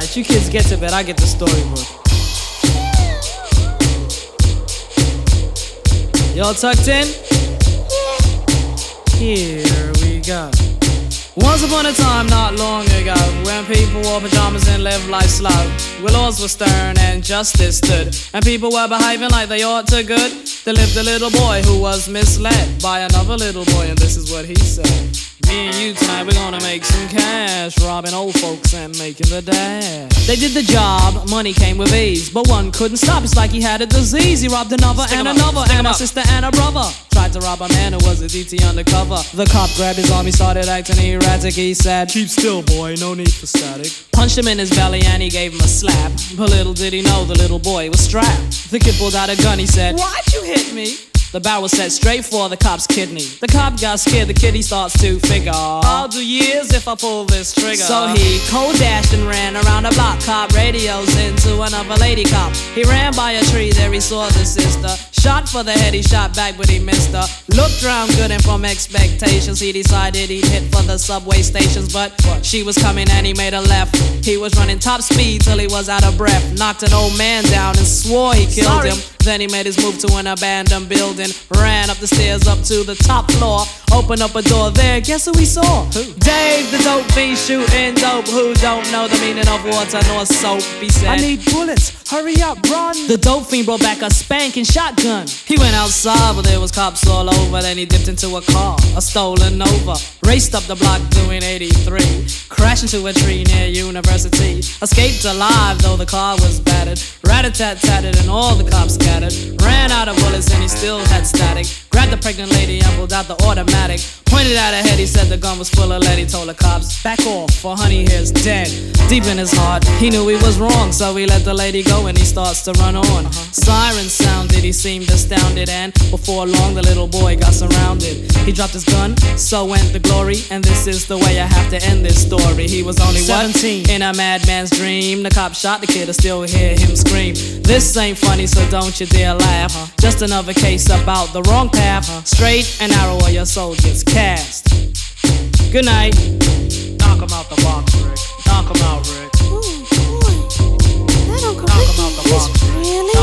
Let you kids get to bed, I get the storybook. Y'all tucked in? Here we go. Once upon a time not long ago, when people wore pajamas and lived life slow, where laws were stern and justice stood, and people were behaving like they ought to good, there lived a little boy who was misled by another little boy, and this is what he said. Me and you tonight, we're gonna make some cash, robbing old folks and making the dash. They did the job, money came with ease, but one couldn't stop, it's like he had a disease. He robbed another and another, and a sister and a brother. Tried to rob a man who was a DT undercover. The cop grabbed his arm, he started acting erratic. He said, "Keep still, boy, no need for static." Punched him in his belly and he gave him a slap, but little did he know the little boy was strapped. The kid pulled out a gun, he said, "Why'd you hit me?" The barrel was set straight for the cop's kidney. The cop got scared, the kid he starts to figure, I'll do years if I pull this trigger. So he cold dashed and ran around the block. Cop radios into another lady cop. He ran by a tree, there he saw the sister. Shot for the head, he shot back but he missed her. Looked round good and from expectations he decided he'd hit for the subway stations. But she was coming and he made a left. He was running top speed till he was out of breath. Knocked an old man down and swore he killed him. Then he made his move to an abandoned building. Ran up the stairs up to the top floor. Opened up a door there, guess who he saw? Who? Dave, the dope fiend shooting dope. Who don't know the meaning of water nor soap? He said, "I need bullets, hurry up, run." The dope fiend brought back a spanking shotgun. He went outside, but there was cops all over. Then he dipped into a car, a stolen Nova. Raced up the block doing 83. Crashed into a tree near University. Escaped alive, though the car was battered. Rat-a-tat-tatted and all the cops scattered. Ran out of bullets and he still had static. Grabbed the pregnant lady and pulled out the automatic. Pointed at her head, he said the gun was full of lead. He told the cops, "Back off, for honey here's dead." Deep in his heart, he knew he was wrong, so he let the lady go and he starts to run on. Sirens sounded, he seemed astounded, and before long the little boy got surrounded. He dropped his gun, so went the glory, and this is the way I have to end this story. He was only 17 in a madman's dream. The cop shot the kid, I still hear him scream. This ain't funny, so don't you dare laugh. Just another case about the wrong path. Straight and narrow or your soul gets cast. Good night. Knock him out the box, Rick. Knock him out, Rick. Ooh, boy, that Uncle Knock Ricky him out the box. is really